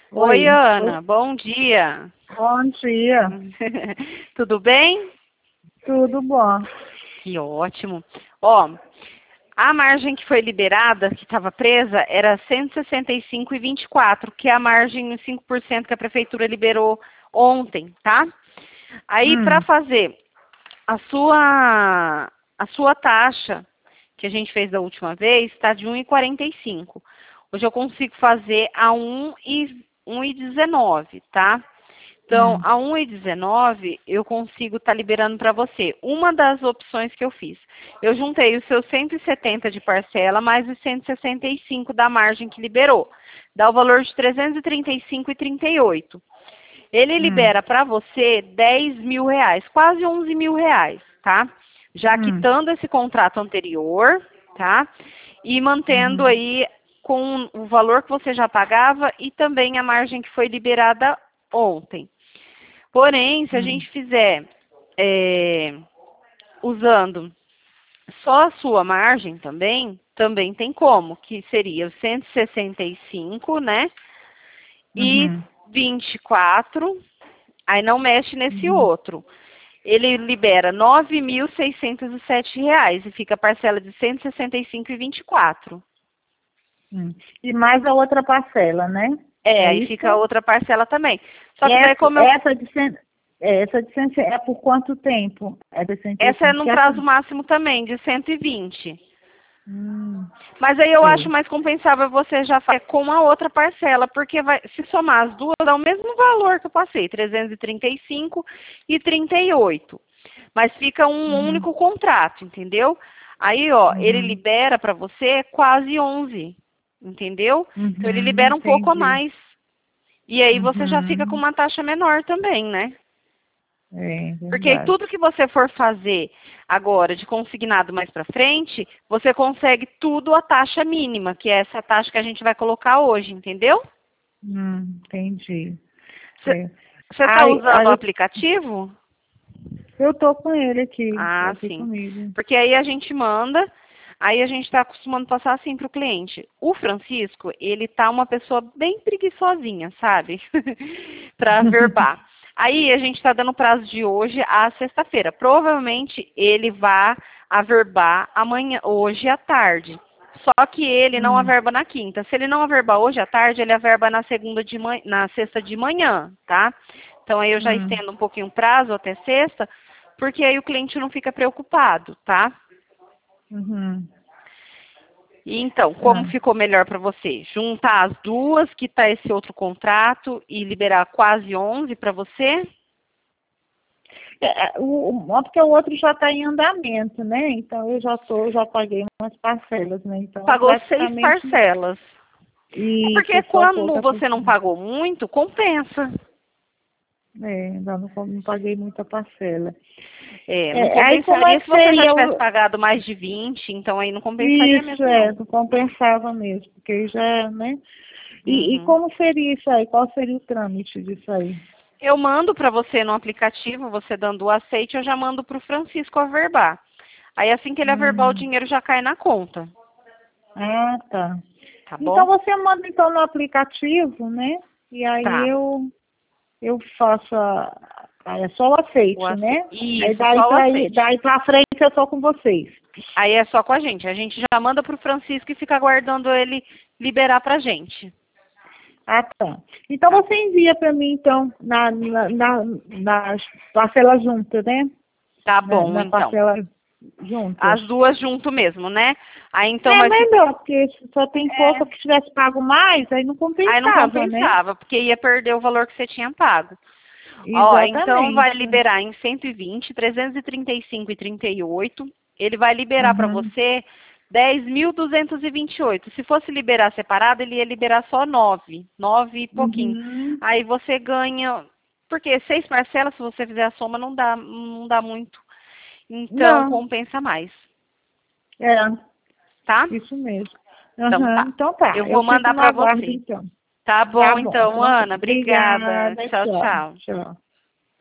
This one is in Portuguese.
Oi, Oi, Ana, bom dia. bom dia. Tudo bem? Tudo bom? Que ótimo. Ó, a margem que foi liberada, que estava presa, era 165,24, que é a margem de 5% que a prefeitura liberou ontem, tá? Aí, para Hum, fazer a sua taxa, que a gente fez da última vez, está de 1,45. Hoje eu consigo fazer a 1,19, tá? Então, hum, a 1,19 eu consigo estar liberando para você. Uma das opções que eu fiz. Eu juntei os seus 170 de parcela mais os 165 da margem que liberou. Dá o valor de 335,38. Ele hum, libera para você 10 mil reais, quase 11 mil reais, tá? Já hum, quitando esse contrato anterior, tá? E mantendo uhum, aí com o valor que você já pagava e também a margem que foi liberada ontem. Porém, se a hum, gente fizer usando só a sua margem também tem como, que seria 165, né? E uhum, 24, aí não mexe nesse uhum, outro. Ele libera R$ 9.607 e fica a parcela de 165,24. E mais a outra parcela, né? É, É aí fica a isso? outra parcela também. Só que daí Essa, como eu essa de cem, essa de 100 é por quanto tempo? É de essa é 65. num Que essa, prazo máximo também de 120. hum, Mas aí eu acho sei. mais compensável você já fazer com a outra parcela, porque vai, se somar as duas, dá o mesmo valor que eu passei, 335 e 38. Mas fica um Uhum, único contrato, entendeu? Aí, ó, ele uhum, libera para você quase 11, entendeu? Então ele libera um pouco a entendi. mais. E aí você já fica com Uhum, uma taxa menor também, né? é Porque aí verdade. tudo que você for fazer agora de consignado mais para frente, você consegue tudo a taxa mínima, que é essa taxa que a gente vai colocar hoje, entendeu? Entendi. É. Você está Aí, usando o aplicativo? eu tô com ele aqui, tá Ah, aqui sim. comigo. Porque aí a gente manda, aí a gente está acostumando passar assim para o cliente. O Francisco, ele tá uma pessoa bem preguiçosinha, sabe? Para verbar. Aí a gente está dando prazo de hoje à sexta-feira. Provavelmente ele vai averbar amanhã, hoje à tarde. Só que ele não Hum, averba na quinta. Se ele não averbar hoje à tarde, ele averba na segunda de manhã, na sexta de manhã, tá? Então aí eu já hum, estendo um pouquinho o prazo até sexta, porque aí o cliente não fica preocupado, tá? uhum. E então, como Ah. ficou melhor para você? Juntar as duas, quitar esse outro contrato e liberar quase 11 para você? Porque o outro já está em andamento, né? Então já paguei umas parcelas, né? Então Pagou 6 praticamente parcelas. É porque isso, só quando pouca você não parcela. pagou muito, compensa. É, ainda não paguei muita parcela. É, não É, aí como é compensaria se que você já seria tivesse pagado mais de 20, então aí não compensaria isso, mesmo não. não compensava mesmo, porque já, né? E Uhum. como seria isso aí? Qual seria o trâmite disso aí? Eu mando para você no aplicativo, você dando o aceite, eu já mando para o Francisco averbar. Aí assim que ele averbar, o Hum. dinheiro já cai na conta, Ah, tá. tá Então bom? você manda então no aplicativo, né? E aí Tá. eu faço é só o aceite, né? Aí Isso, só o aceite. daí pra frente eu tô com vocês. Aí é só com a gente. A gente já manda para o Francisco e fica aguardando ele liberar para a gente. Ah, tá. Então Tá. você envia para mim então nas parcelas juntas, né? Tá Na bom, então. parcela juntas. As duas junto mesmo, né? Aí então É vai ficar. melhor, porque se só tem pouca que tivesse pago mais, aí não Aí não compensava, né? compensava, porque ia perder o valor que você tinha pago. Ó, então vai Exatamente. liberar em 120, 335 e 38. Ele vai liberar para Uhum. você 10.228. Se fosse liberar separado, ele ia liberar só 9, 9 e pouquinho. Uhum. Aí você ganha, porque 6 parcelas, se você fizer a soma, não dá muito. Então Não, compensa mais, é, tá? isso mesmo. Então Uhum. tá. Então tá, Eu eu vou fico mandar no para aguardo você. então. Tá Tá bom bom, então, então tá. Ana. Obrigada. Obrigada, Tchau, tchau. tchau. Tchau.